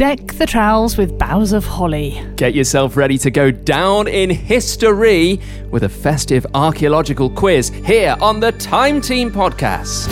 Deck the trowels with boughs of holly. Get yourself ready to go down in history with a festive archaeological quiz here on the Time Team podcast.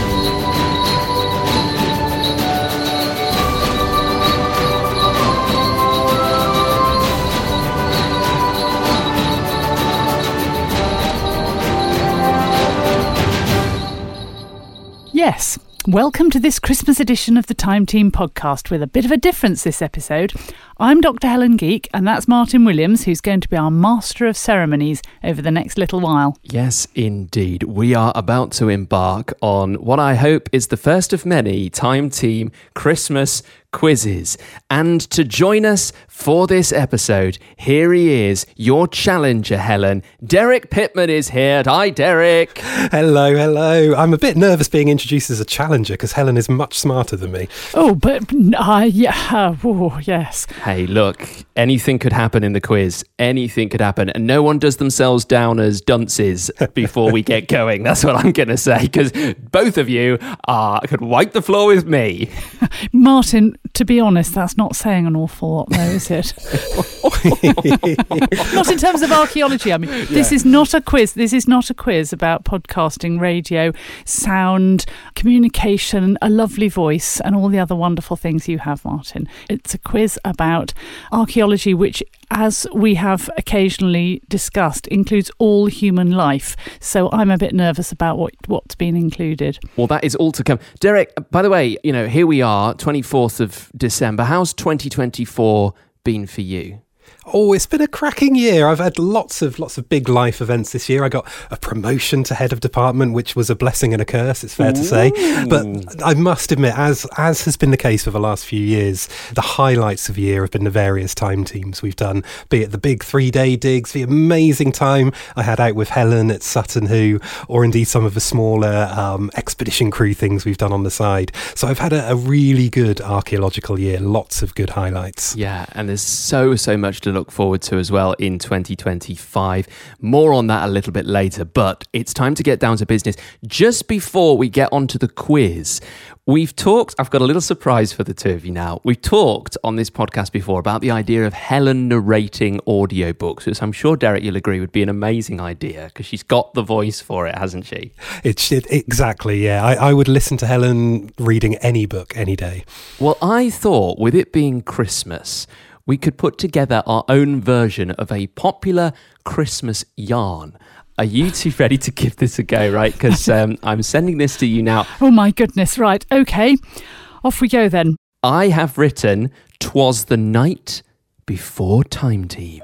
Yes. Welcome to this Christmas edition of the Time Team podcast with a bit of a difference this episode. I'm Dr. Helen Geek and that's Martin Williams, who's going to be our master of ceremonies over the next little while. Yes, indeed. We are about to embark on what I hope is the first of many Time Team Christmas quizzes. And to join us for this episode, here he is, your challenger, Helen. Derek Pitman is here. Hi, Derek. Hello. I'm a bit nervous being introduced as a challenger because Helen is much smarter than me. Oh, but yes. Hey, look, anything could happen in the quiz. Anything could happen. And no one does themselves down as dunces before we get going. That's what I'm going to say, because both of you could wipe the floor with me. Martin, to be honest, that's not saying an awful lot, though, is it? Not in terms of archaeology. I mean, This is not a quiz. This is not a quiz about podcasting, radio, sound, communication, a lovely voice, and all the other wonderful things you have, Martin. It's a quiz about archaeology, which, as we have occasionally discussed, includes all human life. So I'm a bit nervous about what's been included. Well, that is all to come. Derek, by the way, here we are, 24th of December. How's 2024 been for you? Oh, it's been a cracking year. I've had lots of big life events this year. I got a promotion to head of department, which was a blessing and a curse, it's fair to say. But I must admit, as has been the case for the last few years, the highlights of the year have been the various time teams we've done, be it the big 3-day digs, the amazing time I had out with Helen at Sutton Hoo, or indeed some of the smaller expedition crew things we've done on the side. So I've had a really good archaeological year, lots of good highlights. Yeah, and there's so much to look forward to as well in 2025. More on that a little bit later, but it's time to get down to business. Just before we get onto the quiz, we've talked, I've got a little surprise for the two of you now. We've talked on this podcast before about the idea of Helen narrating audiobooks, which I'm sure, Derek, you'll agree would be an amazing idea because she's got the voice for it, hasn't she? Exactly, yeah. I would listen to Helen reading any book any day. Well, I thought with it being Christmas, we could put together our own version of a popular Christmas yarn. Are you two ready to give this a go, right? Because I'm sending this to you now. Oh my goodness, right, okay. Off we go then. I have written, "'Twas the night before Time Team."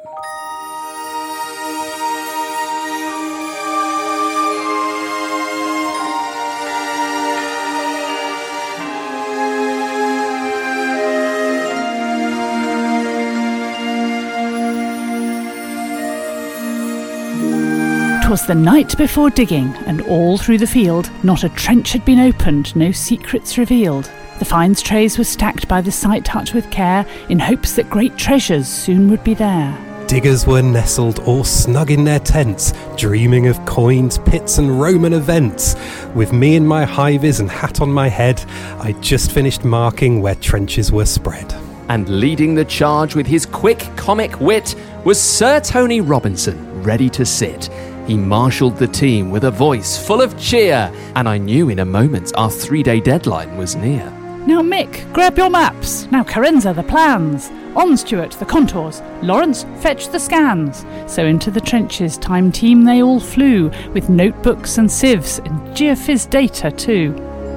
"'Twas the night before digging, and all through the field not a trench had been opened, no secrets revealed. The finds trays were stacked by the sight hut with care, in hopes that great treasures soon would be there. Diggers were nestled all snug in their tents, dreaming of coins, pits and Roman events. With me in my high-vis and hat on my head, I'd just finished marking where trenches were spread." And leading the charge with his quick comic wit was Sir Tony Robinson, ready to sit. He marshalled the team with a voice full of cheer, and I knew in a moment our 3-day deadline was near. "Now Mick, grab your maps. Now Carenza, the plans. On Stuart, the contours. Lawrence, fetch the scans." So into the trenches, Time Team they all flew, with notebooks and sieves, and geophys data too.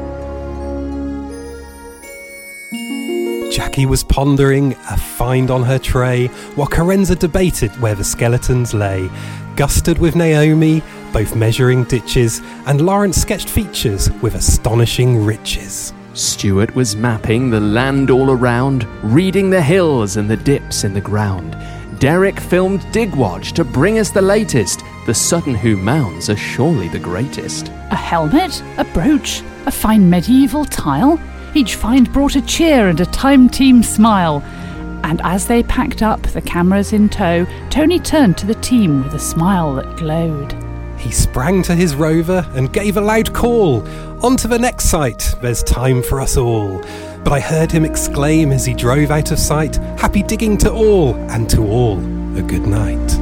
Jackie was pondering a find on her tray, while Carenza debated where the skeletons lay. Gusted with Naomi, both measuring ditches, and Lawrence sketched features with astonishing riches. Stuart was mapping the land all around, reading the hills and the dips in the ground. Derek filmed Digwatch to bring us the latest. The Sutton Hoo mounds are surely the greatest. A helmet, a brooch, a fine medieval tile. Each find brought a cheer and a Time Team smile. And as they packed up, the cameras in tow, Tony turned to the team with a smile that glowed. He sprang to his rover and gave a loud call. On to the next site, there's time for us all. But I heard him exclaim as he drove out of sight, happy digging to all, and to all a good night.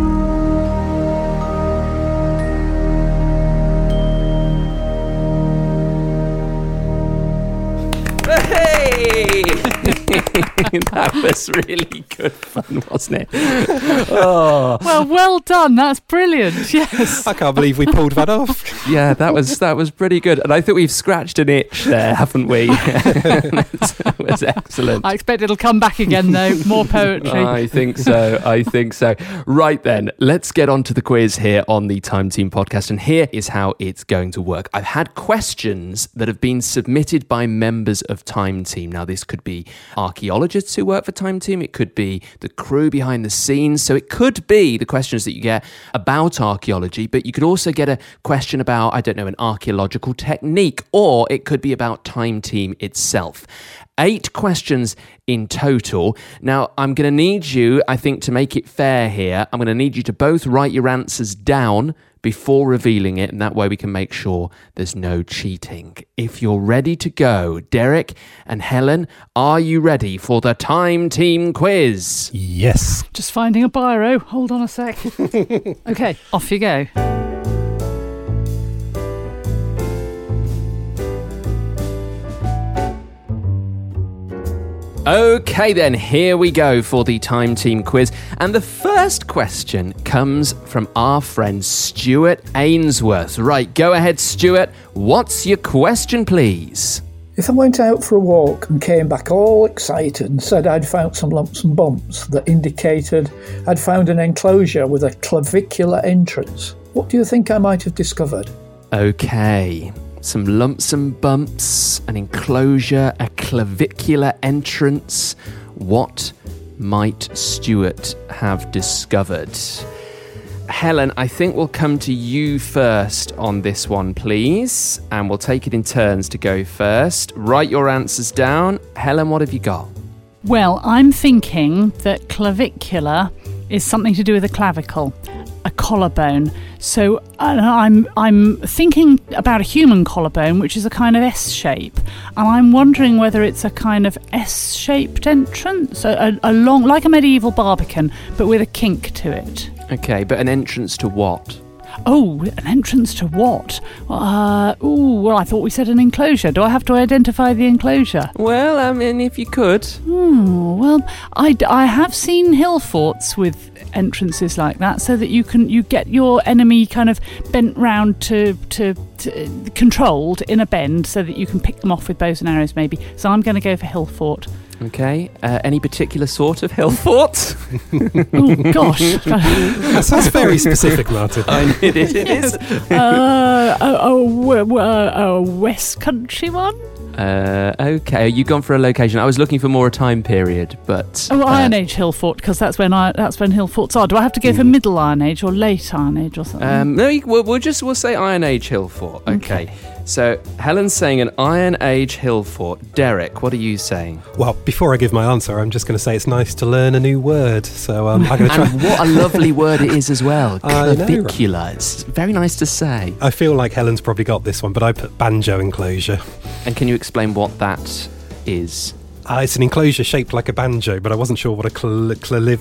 Hey! That was really good fun, wasn't it? Oh. Well done. That's brilliant. Yes. I can't believe we pulled that off. Yeah, that was pretty good. And I think we've scratched an itch there, haven't we? That was excellent. I expect it'll come back again, though. More poetry. I think so. Right then, let's get on to the quiz here on the Time Team podcast. And here is how it's going to work. I've had questions that have been submitted by members of Time Team. Now, this could be archaeologists who work for Time Team. It could be the crew behind the scenes. So it could be the questions that you get about archaeology, but you could also get a question about, I don't know, an archaeological technique, or it could be about Time Team itself. 8 questions in total. Now, I'm going to need you, I think, to make it fair here, I'm going to need you to both write your answers down before revealing it, and that way we can make sure there's no cheating. If you're ready to go, Derek and Helen, are you ready for the Time Team quiz? Yes. Just finding a biro. Hold on a sec. Okay, off you go. Okay then, here we go for the Time Team quiz. And the first question comes from our friend Stuart Ainsworth. Right, go ahead, Stuart. What's your question, please? If I went out for a walk and came back all excited and said I'd found some lumps and bumps that indicated I'd found an enclosure with a clavicular entrance, what do you think I might have discovered? Okay. Some lumps and bumps, an enclosure, a clavicular entrance. What might Stuart have discovered? Helen, I think we'll come to you first on this one, please. And we'll take it in turns to go first. Write your answers down. Helen, what have you got? Well, I'm thinking that clavicular is something to do with a clavicle, a collarbone. So I'm thinking about a human collarbone, which is a kind of S shape, and I'm wondering whether it's a kind of S-shaped entrance, a long, like a medieval barbican, but with a kink to it. Okay, but an entrance to what? Oh, an entrance to what? Well, I thought we said an enclosure. Do I have to identify the enclosure? Well, I mean, if you could. Well, I have seen hill forts with entrances like that, so that you get your enemy kind of bent round to controlled in a bend, so that you can pick them off with bows and arrows, maybe. So I'm going to go for hill fort. Okay. Any particular sort of hill fort? Oh gosh, That's very specific, Martin. It is. a West Country one. Okay. You gone for a location? I was looking for more a time period, but Iron Age hill fort, because that's when hill forts are. Do I have to go for Middle Iron Age or Late Iron Age or something? No, we'll say Iron Age hill fort. Okay. So Helen's saying an Iron Age hill fort. Derek, what are you saying? Well, before I give my answer, I'm just going to say it's nice to learn a new word. So I'm going to try. And what a lovely word it is as well. Clavicular. Right? It's very nice to say. I feel like Helen's probably got this one, but I put banjo enclosure. And can you explain what that is? It's an enclosure shaped like a banjo, but I wasn't sure what a clavicular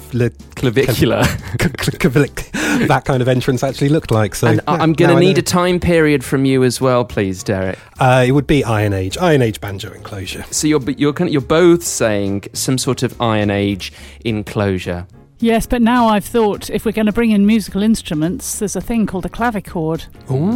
that kind of entrance actually looked like. So, and I'm going to need a time period from you as well, please, Derek. It would be Iron Age banjo enclosure. So you're both saying some sort of Iron Age enclosure. Yes, but now I've thought if we're going to bring in musical instruments, there's a thing called a clavichord.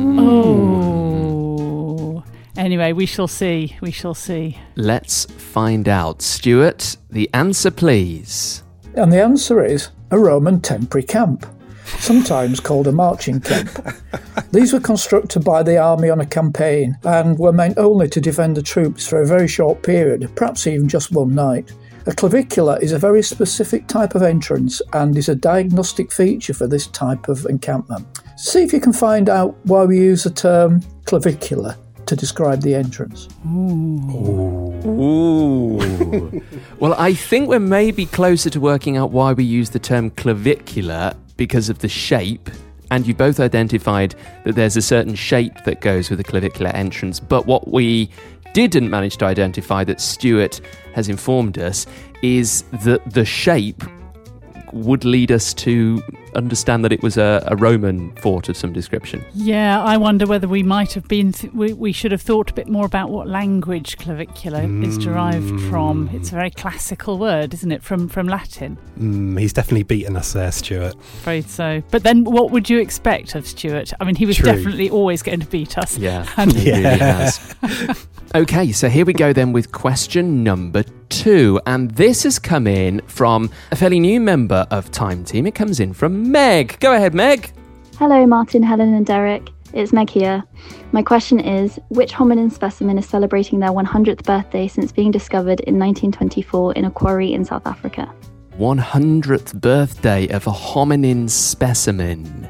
Oh. Anyway, we shall see. Let's find out. Stuart, the answer, please. And the answer is a Roman temporary camp, sometimes called a marching camp. These were constructed by the army on a campaign and were meant only to defend the troops for a very short period, perhaps even just one night. A clavicular is a very specific type of entrance and is a diagnostic feature for this type of encampment. See if you can find out why we use the term clavicular to describe the entrance. Ooh. Well, I think we're maybe closer to working out why we use the term clavicular because of the shape. and you both identified that there's a certain shape that goes with a clavicular entrance. But what we didn't manage to identify, that Stuart has informed us, is that the shape would lead us to understand that it was a Roman fort of some description. Yeah, I wonder whether we might have been... we should have thought a bit more about what language clavicular is derived from. It's a very classical word, isn't it, from Latin? He's definitely beaten us there, Stuart. Afraid so. But then what would you expect of Stuart? I mean, he was definitely always going to beat us. Yeah, he really has. Okay, so here we go then with question number 2. And this has come in from a fairly new member of Time Team. It comes in from Meg. Go ahead, Meg. Hello, Martin, Helen and Derek. It's Meg here. My question is, which hominin specimen is celebrating their 100th birthday since being discovered in 1924 in a quarry in South Africa? 100th birthday of a hominin specimen.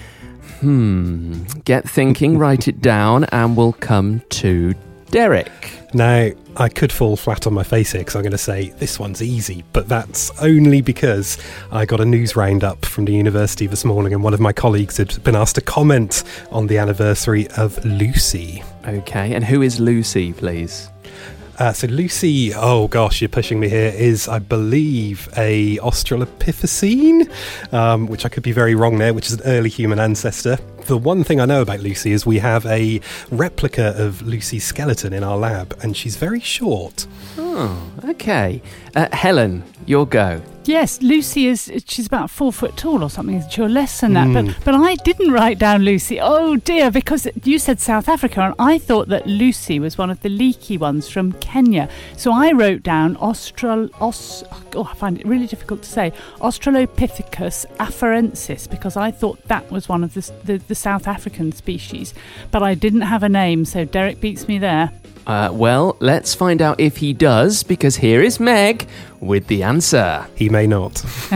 Get thinking, write it down, and we'll come to Derek. Now, I could fall flat on my face here because I'm going to say this one's easy, but that's only because I got a news roundup from the university this morning and one of my colleagues had been asked to comment on the anniversary of Lucy. Okay, and who is Lucy, please? So Lucy, oh gosh, you're pushing me here, is, I believe, a Australopithecine, which I could be very wrong there, which is an early human ancestor. The one thing I know about Lucy is we have a replica of Lucy's skeleton in our lab, and she's very short. Oh, okay. Helen, your go. Yes, Lucy she's about 4 foot tall or something, isn't she? Or less than that. But I didn't write down Lucy. Oh dear, because you said South Africa and I thought that Lucy was one of the leaky ones from Kenya. So I wrote down I find it really difficult to say, Australopithecus afarensis, because I thought that was one of the South African species. But I didn't have a name, so Derek beats me there. Well, let's find out if he does, because here is Meg with the answer. He may not.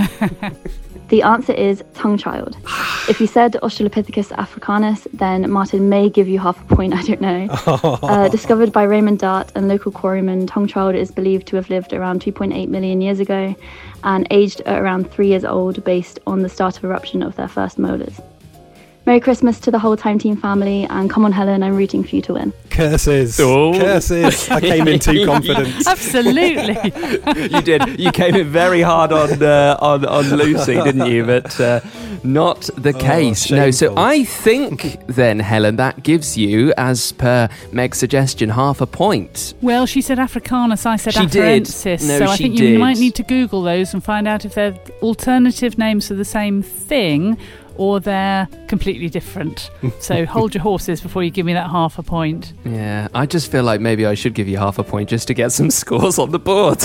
The answer is tongue child. If you said Australopithecus africanus, then Martin may give you half a point, I don't know. Discovered by Raymond Dart and local quarryman, tongue child is believed to have lived around 2.8 million years ago and aged at around 3 years old based on the start of eruption of their first molars. Merry Christmas to the whole Time Team family, and come on, Helen, I'm rooting for you to win. Curses. Oh. Curses. I came in too confident. Absolutely. You did. You came in very hard on Lucy, didn't you? But not the case. Shameful. No, so I think then, Helen, that gives you, as per Meg's suggestion, half a point. Well, she said Africanus, I said She did. afarensis. No, so I she think did. you might need to Google those and find out if they're alternative names for the same thing or they're completely different. So hold your horses before you give me that half a point. Yeah, I just feel like maybe I should give you half a point just to get some scores on the board.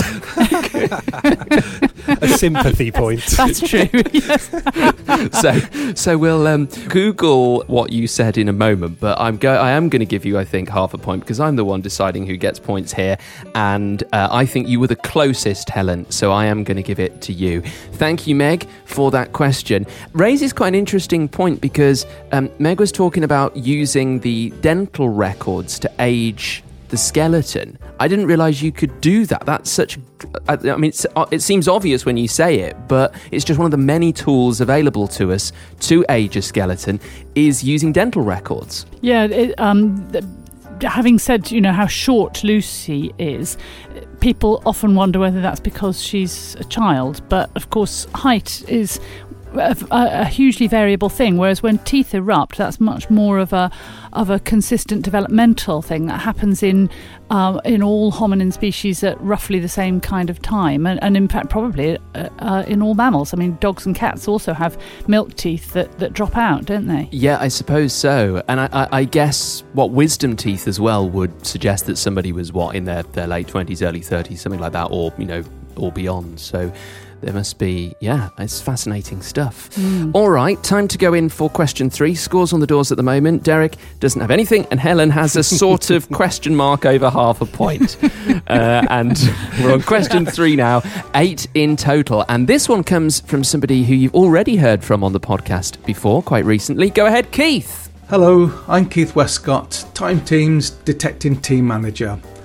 A sympathy point. That's true. Yes. So we'll Google what you said in a moment, but I am going to give you, I think, half a point because I'm the one deciding who gets points here, and I think you were the closest, Helen, so I am going to give it to you. Thank you, Meg, for that question. Raises quite an interesting point because Meg was talking about using the dental records to age the skeleton. I didn't realise you could do that. That's such... I mean, it seems obvious when you say it, but it's just one of the many tools available to us to age a skeleton is using dental records. Yeah, having said, how short Lucy is, people often wonder whether that's because she's a child, but of course height is a hugely variable thing, whereas when teeth erupt, that's much more of a consistent developmental thing that happens in all hominin species at roughly the same kind of time, and in fact probably in all mammals. I mean, dogs and cats also have milk teeth that drop out, don't they? Yeah, I suppose so. And I guess what wisdom teeth as well would suggest that somebody was in their late 20s, early 30s, something like that, or or beyond. So there must be, it's fascinating stuff. All right, time to go in for question 3. Scores on the doors at the moment. Derek doesn't have anything, and Helen has a sort of question mark over half a point. And we're on question 3 now, 8 in total. And this one comes from somebody who you've already heard from on the podcast before, quite recently. Go ahead, Keith. Hello, I'm Keith Westcott, Time Team's Detecting Team Manager.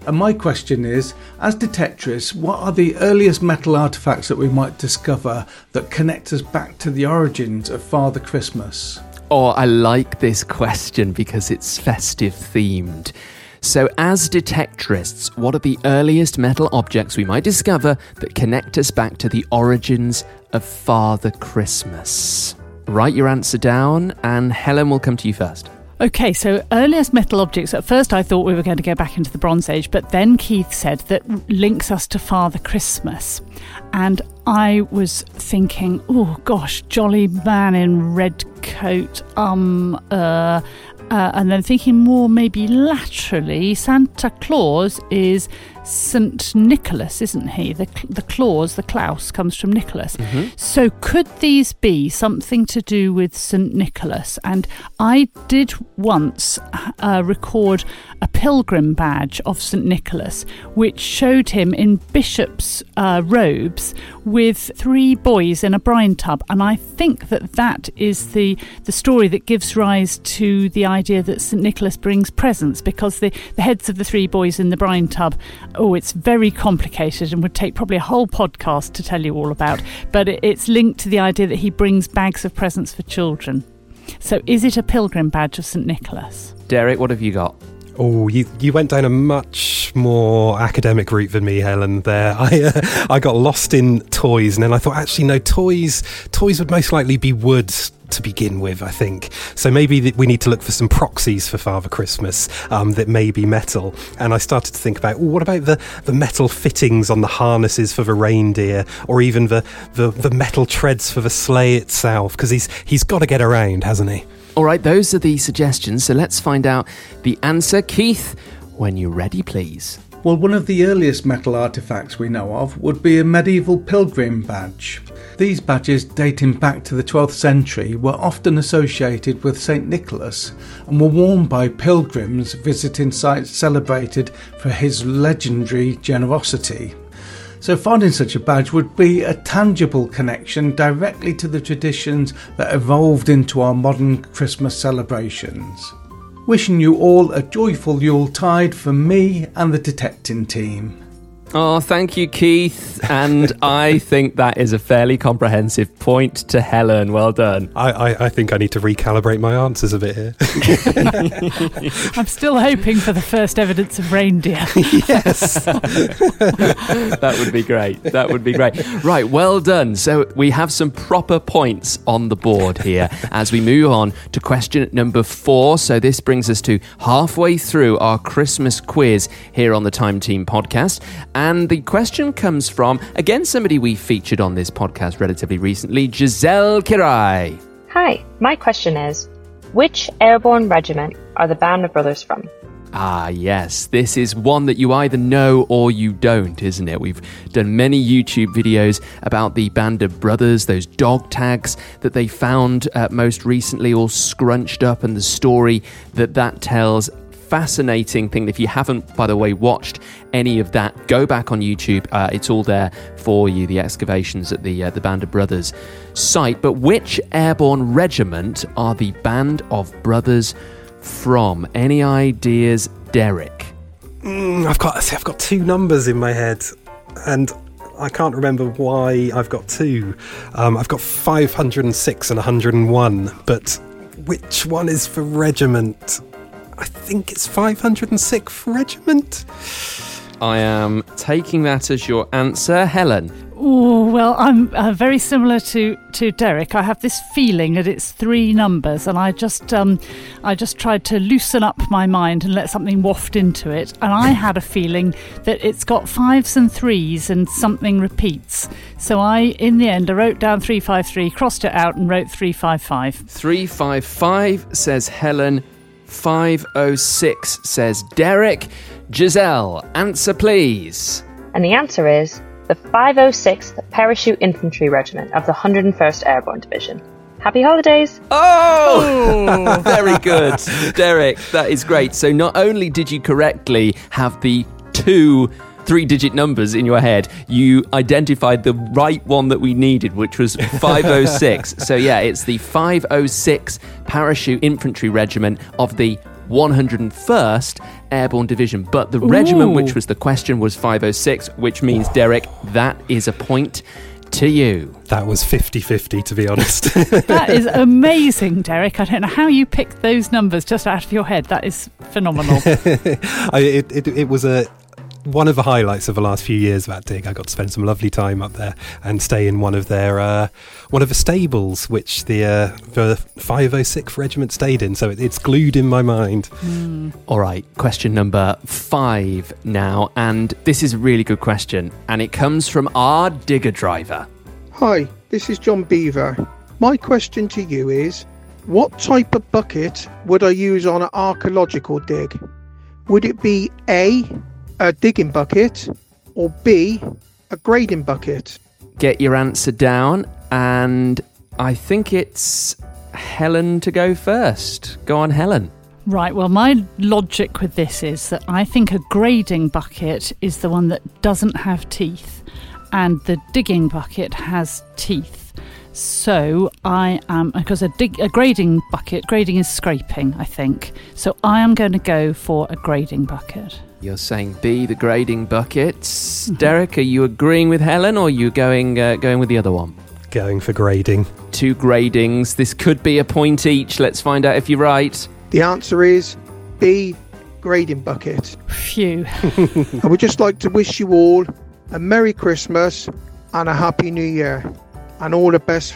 And my question is, as detectorists, what are the earliest metal artefacts that we might discover that connect us back to the origins of Father Christmas? Oh, I like this question because it's festive themed. So as detectorists, what are the earliest metal objects we might discover that connect us back to the origins of Father Christmas? Write your answer down, and Helen will come to you first. Okay, so earliest metal objects. At first I thought we were going to go back into the Bronze Age, but then Keith said that links us to Father Christmas. And I was thinking, oh gosh, jolly man in red coat, and then thinking more maybe laterally, Santa Claus is St. Nicholas, isn't he? The Claus, the Klaus, comes from Nicholas. Mm-hmm. So could these be something to do with St. Nicholas? And I did once record a pilgrim badge of St. Nicholas, which showed him in bishop's robes with 3 boys in a brine tub. And I think that is the story that gives rise to the idea that St. Nicholas brings presents, because the heads of the 3 boys in the brine tub, it's very complicated and would take probably a whole podcast to tell you all about, but it's linked to the idea that he brings bags of presents for children. So is it a pilgrim badge of St. Nicholas? Derek, what have you got? Oh, you went down a much more academic route than me, Helen, there. I got lost in toys, and then I thought, actually, no, toys would most likely be wood to begin with, I think. So maybe we need to look for some proxies for Father Christmas that may be metal. And I started to think about, what about the metal fittings on the harnesses for the reindeer, or even the metal treads for the sleigh itself? Because he's got to get around, hasn't he? All right, those are the suggestions. So let's find out the answer. Keith, when you're ready, please. Well, one of the earliest metal artefacts we know of would be a medieval pilgrim badge. These badges, dating back to the 12th century, were often associated with St. Nicholas and were worn by pilgrims visiting sites celebrated for his legendary generosity. So finding such a badge would be a tangible connection directly to the traditions that evolved into our modern Christmas celebrations. Wishing you all a joyful Yuletide from me and the detecting team. Oh, thank you, Keith. And I think that is a fairly comprehensive point to Helen. Well done. I think I need to recalibrate my answers a bit here. I'm still hoping for the first evidence of reindeer. Yes. That would be great. That would be great. Right, well done. So we have some proper points on the board here as we move on to question number 4. So this brings us to halfway through our Christmas quiz here on the Time Team podcast. And the question comes from, again, somebody we featured on this podcast relatively recently, Giselle Kirai. Hi, my question is, which airborne regiment are the Band of Brothers from? Ah, yes, this is one that you either know or you don't, isn't it? We've done many YouTube videos about the Band of Brothers, those dog tags that they found most recently all scrunched up, and the story that tells. Fascinating thing. If you haven't, by the way, watched any of that, go back on YouTube. It's all there for you, the excavations at the Band of Brothers site. But which airborne regiment are the Band of Brothers from? Any ideas, Derek? I've got 2 numbers in my head, and I can't remember why I've got 2. I've got 506 and 101, but which one is for regiment? I think it's 506th Regiment. I am taking that as your answer. Helen? Oh, well, I'm very similar to Derek. I have this feeling that it's 3 numbers, and I just tried to loosen up my mind and let something waft into it. And I had a feeling that it's got 5s and 3s and something repeats. So in the end, I wrote down 353, crossed it out and wrote 355. 355 says Helen. 506 says Derek. Giselle, answer please. And the answer is the 506th Parachute Infantry Regiment of the 101st Airborne Division. Happy holidays! Oh, very good. Derek, that is great. So not only did you correctly have the 2 3-digit numbers in your head, you identified the right one that we needed, which was 506. So yeah, it's the 506 Parachute Infantry Regiment of the 101st Airborne Division. But the regiment, which was the question, was 506, which means, Derek, that is a point to you. That was 50-50, to be honest. That is amazing, Derek. I don't know how you picked those numbers just out of your head. That is phenomenal. It was one of the highlights of the last few years, that dig. I got to spend some lovely time up there and stay in one of the stables, which the 506th Regiment stayed in. So it's glued in my mind. All right, question number 5 now. And this is a really good question. And it comes from our digger driver. Hi, this is John Beaver. My question to you is, what type of bucket would I use on an archaeological dig? Would it be A, a digging bucket, or B, a grading bucket? Get your answer down, and I think it's Helen to go first. Go on, Helen. Right, well, my logic with this is that I think a grading bucket is the one that doesn't have teeth, and the digging bucket has teeth. So I am, because a grading bucket, grading is scraping, I think. So I am going to go for a grading bucket. You're saying B, the grading buckets. Derek, are you agreeing with Helen, or are you going with the other one? Going for grading. 2 gradings. This could be a point each. Let's find out if you're right. The answer is B, grading bucket. Phew. I would just like to wish you all a Merry Christmas and a Happy New Year, and all the best for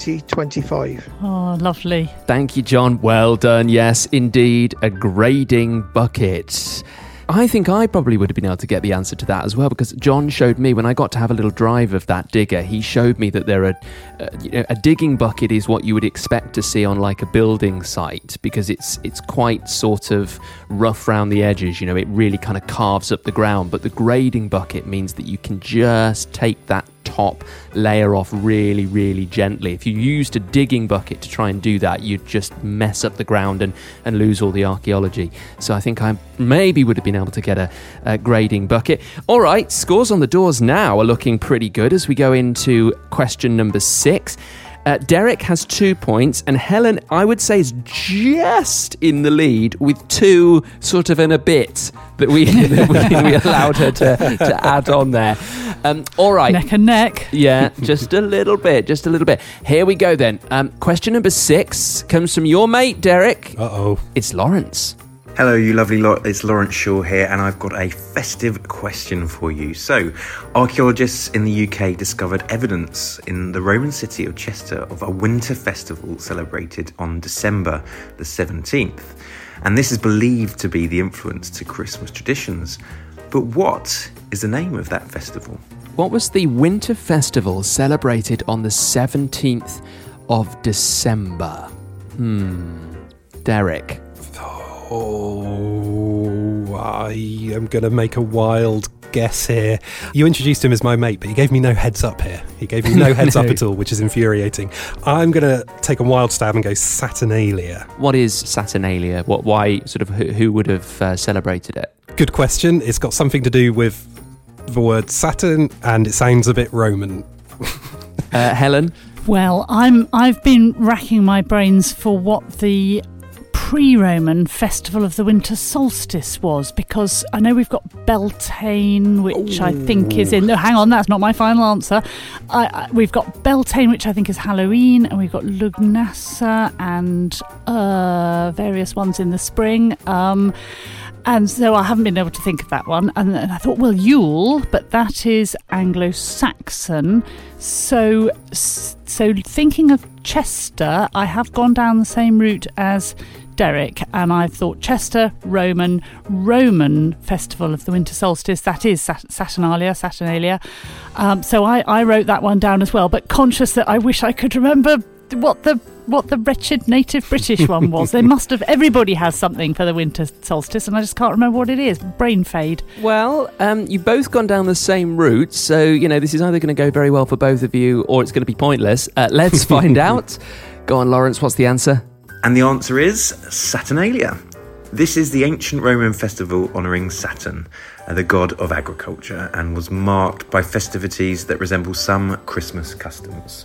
2025. Oh, lovely. Thank you, John. Well done. Yes, indeed, a grading bucket. I think I probably would have been able to get the answer to that as well, because John showed me, when I got to have a little drive of that digger, he showed me that there are a digging bucket is what you would expect to see on like a building site, because it's quite sort of rough round the edges, you know, it really kind of carves up the ground. But the grading bucket means that you can just take that top layer off really, really gently. If you used a digging bucket to try and do that, you'd just mess up the ground and lose all the archaeology. So I think I maybe would have been able to get a grading bucket. All right, scores on the doors now are looking pretty good as we go into question number 6. Derek has 2 points, and Helen, I would say, is just in the lead with 2 sort of and a bit that we allowed her to add on there. All right. Neck and neck. Yeah, just a little bit. Here we go then. Question number 6 comes from your mate, Derek. Uh-oh. It's Lawrence. Hello, you lovely lot. It's Lawrence Shaw here, and I've got a festive question for you. So, archaeologists in the UK discovered evidence in the Roman city of Chester of a winter festival celebrated on December the 17th. And this is believed to be the influence to Christmas traditions. But what is the name of that festival? What was the winter festival celebrated on the 17th of December? Derek. Oh, I am going to make a wild guess here. You introduced him as my mate, but he gave me no heads up here. He gave me no heads up at all, which is infuriating. I'm going to take a wild stab and go Saturnalia. What is Saturnalia? Why, sort of, who would have celebrated it? Good question. It's got something to do with the word Saturn, and it sounds a bit Roman. Helen? Well, I've been racking my brains for what the pre-Roman festival of the winter solstice was, because I know we've got Beltane, which I think is in... No, hang on, that's not my final answer. We've got Beltane, which I think is Halloween, and we've got Lugnasa and various ones in the spring. And so I haven't been able to think of that one. And then I thought, well, Yule, but that is Anglo-Saxon. So thinking of Chester, I have gone down the same route as Derek, and I thought Chester, Roman festival of the winter solstice, that is Saturnalia. So I wrote that one down as well, but conscious that I wish I could remember what the wretched native British one was. They must have, everybody has something for the winter solstice, and I just can't remember what it is. Brain fade. Well, you've both gone down the same route, so, you know, this is either going to go very well for both of you, or it's going to be pointless. Let's find out. Go on, Lawrence, what's the answer? And the answer is Saturnalia. This is the ancient Roman festival honouring Saturn, the god of agriculture, and was marked by festivities that resemble some Christmas customs.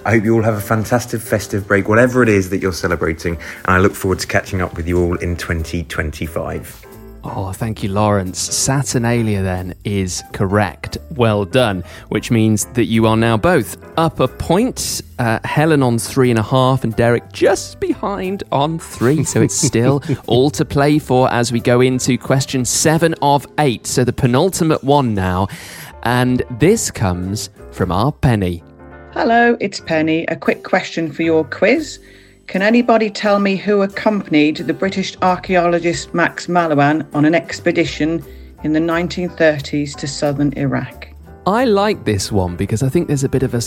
I hope you all have a fantastic festive break, whatever it is that you're celebrating, and I look forward to catching up with you all in 2025. Oh, thank you, Lawrence. Saturnalia, then, is correct. Well done. Which means that you are now both up a point. Helen on 3.5 and Derek just behind on 3. So it's still all to play for as we go into question 7 of 8. So the penultimate one now. And this comes from our Penny. Hello, it's Penny. A quick question for your quiz. Can anybody tell me who accompanied the British archaeologist Max Mallowan on an expedition in the 1930s to southern Iraq? I like this one because I think there's a bit of a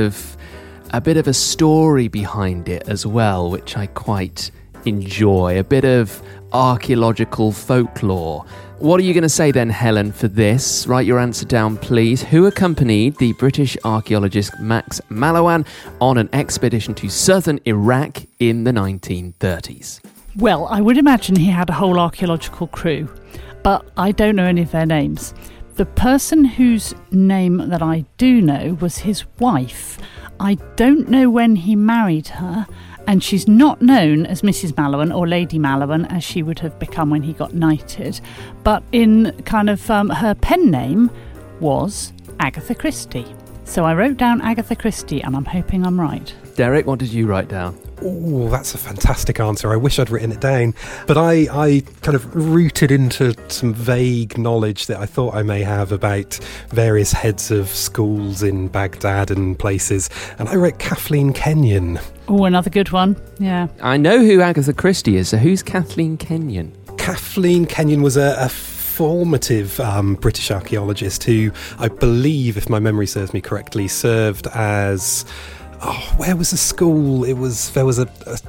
story behind it as well, which I quite enjoy. A bit of archaeological folklore. What are you going to say then, Helen, for this? Write your answer down, please. Who accompanied the British archaeologist Max Mallowan on an expedition to southern Iraq in the 1930s? Well, I would imagine he had a whole archaeological crew, but I don't know any of their names. The person whose name that I do know was his wife. I don't know when he married her, and she's not known as Mrs. Mallowan or Lady Mallowan as she would have become when he got knighted. But in kind of her pen name was Agatha Christie. So I wrote down Agatha Christie, and I'm hoping I'm right. Derek, what did you write down? Oh, that's a fantastic answer. I wish I'd written it down. But I kind of rooted into some vague knowledge that I thought I may have about various heads of schools in Baghdad and places. And I wrote Kathleen Kenyon. Oh, another good one. Yeah. I know who Agatha Christie is, so who's Kathleen Kenyon? Kathleen Kenyon was a formative British archaeologist who, I believe, if my memory serves me correctly, served as... Oh, where was the school? There was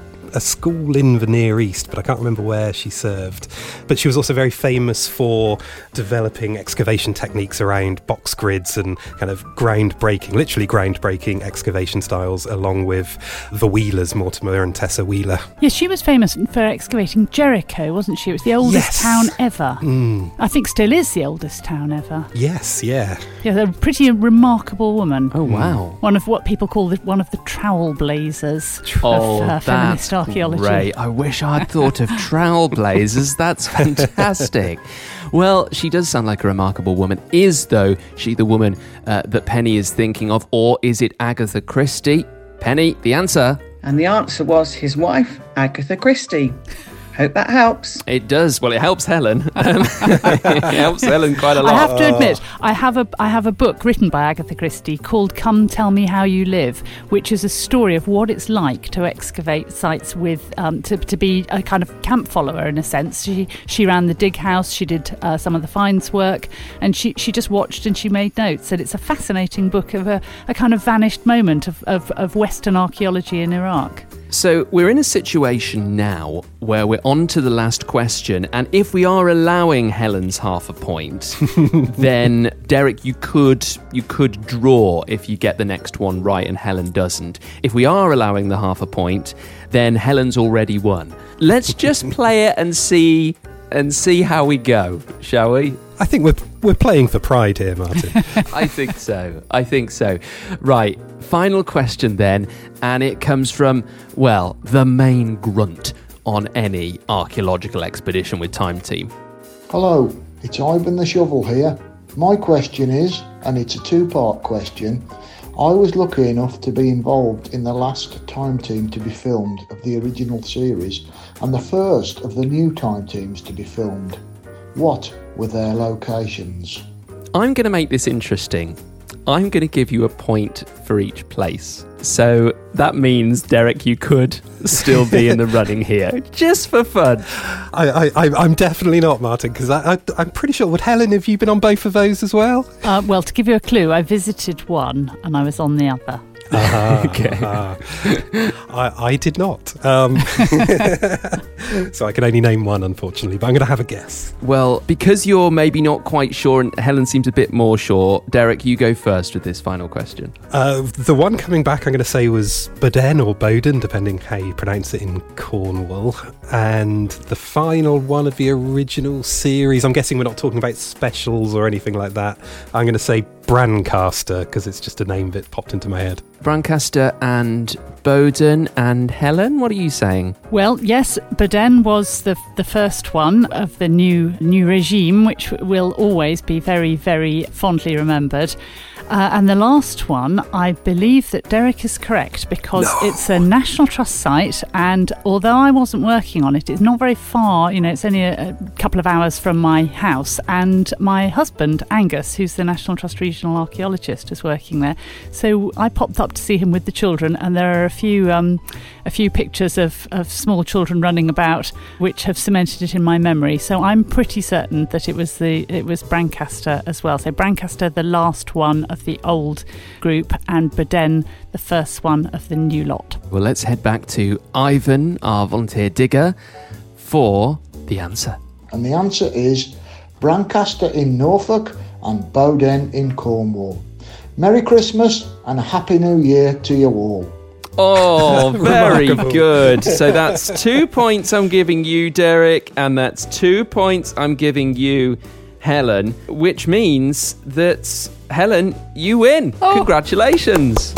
a school in the Near East, but I can't remember where she served. But she was also very famous for developing excavation techniques around box grids and kind of literally groundbreaking excavation styles, along with the Wheelers, Mortimer and Tessa Wheeler. Yes, she was famous for excavating Jericho, wasn't she? It was the oldest town ever. I think still is the oldest town ever. Yes, yeah. Yeah, a pretty remarkable woman. Oh, wow. One of what people call one of the trowel blazers of feminist archaeology. Great. I wish I'd thought of trowel blazers. That's fantastic. Well, she does sound like a remarkable woman. Is, though, she the woman that Penny is thinking of, or is it Agatha Christie? Penny, the answer? And the answer was his wife, Agatha Christie. Hope that helps. It does. Well, it helps Helen. It helps Helen quite a lot. I have to admit, I have a book written by Agatha Christie called Come Tell Me How You Live, which is a story of what it's like to excavate sites with, to be a kind of camp follower in a sense. She ran the dig house, she did some of the finds work, and she just watched and she made notes. And it's a fascinating book of a kind of vanished moment of Western archaeology in Iraq. So we're in a situation now where we're on to the last question, and if we are allowing Helen's half a point, then Derek, you could draw if you get the next one right and Helen doesn't. If we are allowing the half a point, then Helen's already won. Let's just play it and see how we go, shall we? I think we're playing for pride here, Martin. I think so. Right, final question then, and it comes from, well, the main grunt on any archaeological expedition with Time Team. Hello, it's Ivan the Shovel here. My question is, and it's a two-part question, I was lucky enough to be involved in the last Time Team to be filmed of the original series and the first of the new Time Teams to be filmed. What were their locations? I'm going to make this interesting. I'm going to give you a point for each place. So that means, Derek, you could still be in the running here, just for fun. I'm definitely not, Martin, because I'm pretty sure. Would Helen, have you been on both of those as well? Well, to give you a clue, I visited one and I was on the other. Okay. I did not. So I can only name one, unfortunately, but I'm going to have a guess. Well, because you're maybe not quite sure and Helen seems a bit more sure, Derek, you go first with this final question. The one coming back, I'm going to say, was Boden or Bowden, depending how you pronounce it in Cornwall. And the final one of the original series, I'm guessing we're not talking about specials or anything like that. I'm going to say Brancaster, because it's just a name that popped into my head. Brancaster and Bowden and Helen, what are you saying? Well, yes, Boden was the first one of the new regime, which will always be very, very fondly remembered. And the last one, I believe that Derek is correct, because it's a National Trust site, and although I wasn't working on it, it's not very far, it's only a couple of hours from my house, and my husband, Angus, who's the National Trust regional archaeologist, is working there. So I popped up to see him with the children, and there are a few pictures of small children running about, which have cemented it in my memory. So I'm pretty certain that it was Brancaster as well. So Brancaster, the last one of the old group, and Boden, the first one of the new lot. Well, let's head back to Ivan, our volunteer digger, for the answer. And the answer is Brancaster in Norfolk and Bowden in Cornwall. Merry Christmas and a Happy New Year to you all. Oh, very good. So that's 2 points I'm giving you, Derek, and that's 2 points I'm giving you, Helen, which means that, Helen, you win. Oh. Congratulations.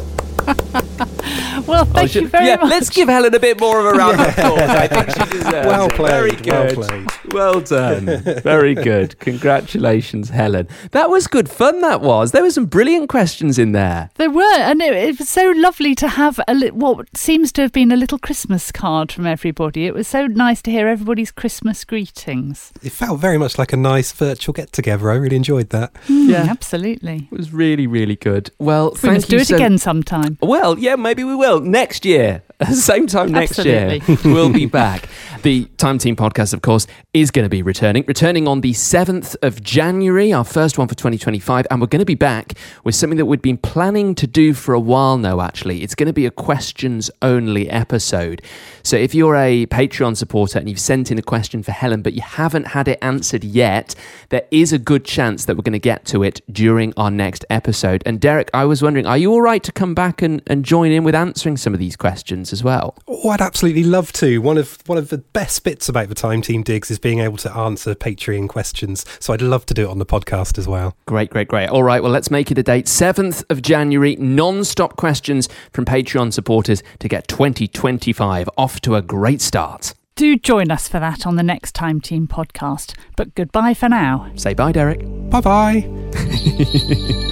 Well, thank you very much. Let's give Helen a bit more of a round of applause. I think she deserves well it. Played, very good. Well played. Well done. Very good. Congratulations, Helen. That was good fun, that was. There were some brilliant questions in there. There were, and it was so lovely to have what seems to have been a little Christmas card from everybody. It was so nice to hear everybody's Christmas greetings. It felt very much like a nice virtual get-together. I really enjoyed that. Yeah, absolutely. It was really, really good. Well, we must do it again sometime. Well, yeah, maybe we will. Next year. Same time next year. We'll be back. The Time Team podcast, of course, is going to be returning on the 7th of January, our first one for 2025. And we're going to be back with something that we'd been planning to do for a while now, actually. It's going to be a questions-only episode. So if you're a Patreon supporter and you've sent in a question for Helen, but you haven't had it answered yet, there is a good chance that we're going to get to it during our next episode. And Derek, I was wondering, are you all right to come back and join in with answering some of these questions as well? Oh, I'd absolutely love to. One of the best bits about the Time Team Digs is being able to answer Patreon questions. So I'd love to do it on the podcast as well. Great. All right, well, let's make it a date. 7th of January, non-stop questions from Patreon supporters to get 2025 off to a great start. Do join us for that on the next Time Team podcast. But goodbye for now. Say bye, Derek. Bye-bye.